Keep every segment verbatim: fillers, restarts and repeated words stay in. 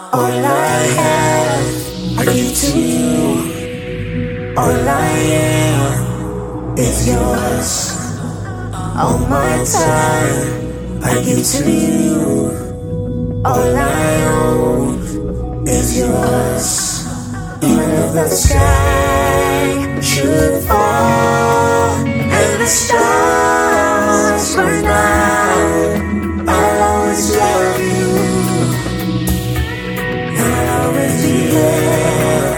All I have, I give to you. All I am is yours. All my time, I give to you. All I own is yours. Even if the sky should fall and the stars burn out, I'll always love you. And I'll always be there.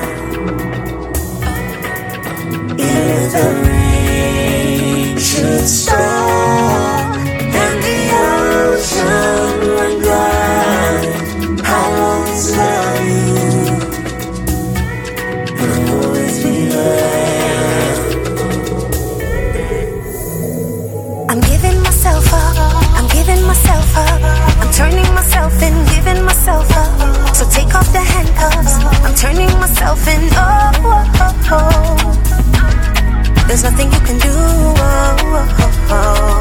Even if the rain should stop and the ocean run dry, I'll always love you. And I'll always be there. I'm giving myself up, I'm giving myself up, I'm turning myself in, giving myself up. So take off the handcuffs, I'm turning myself in, oh, oh, oh, oh. There's nothing you can do, oh, oh, oh, oh.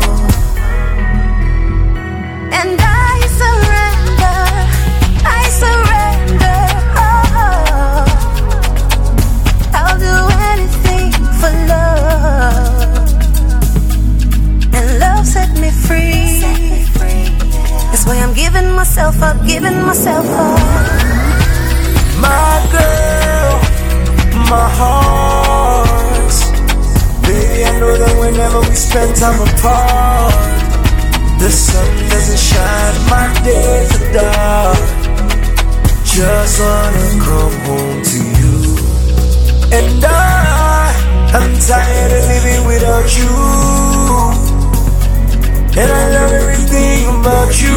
And I surrender, I surrender, oh, oh. I'll do anything for love. And love set me free, set me free, yeah. That's why I'm giving myself up, giving myself up. My girl, my heart. Baby, I know that whenever we spend time apart, the sun doesn't shine, my days are dark. Just wanna come home to you. And I, I'm tired of living without you. And I love everything about you.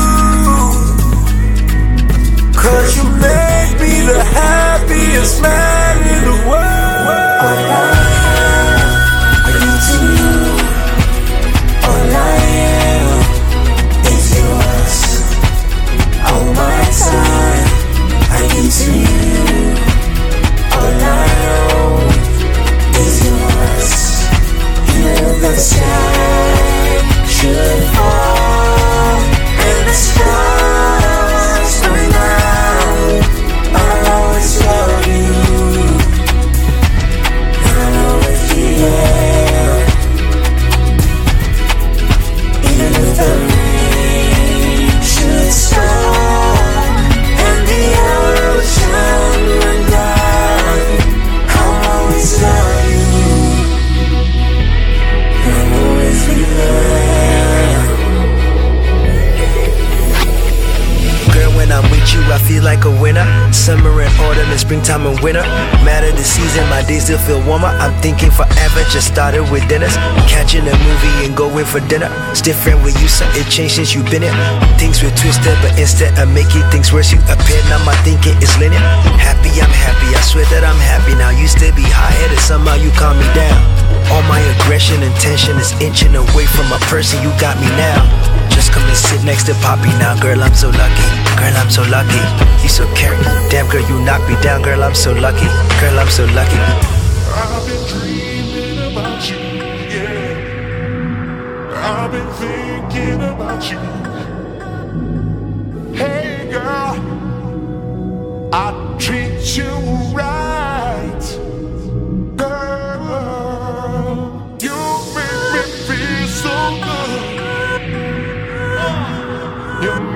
Cause you make me the happiest man in the world. All I have, I give to you. All I am is yours. All my time, I give to you. All I own is yours. Even if the sky should fall and the stars burn out, I'll always love you. And I'll always be there. Even if the rain should stop and the ocean run dry, I'll always love you. And I'll always be there. Girl, when I'm with you, I feel like a winner. Summer and autumn and springtime and winter. Matter the season, my days still feel warmer. I'm thinking forever, just started with dinners. Catching a movie and going for dinner. It's different with you, so it changed since you've been here. Things were twisted, but instead of making things worse, you appear. Now my thinking is linear. Happy, I'm happy, I swear that I'm happy. Now you still be high-headed, somehow you calm me down. All my aggression and tension is inching away from a person, you got me now. Just come and sit next to Poppy now, girl, I'm so lucky. Girl, I'm so lucky. You so caring. Damn, girl, you knock me down, girl, I'm so lucky. Girl, I'm so lucky. I've been dreaming about you, yeah. I've been thinking about you. Hey, girl, I treat you right. Girl, you make me feel so good. You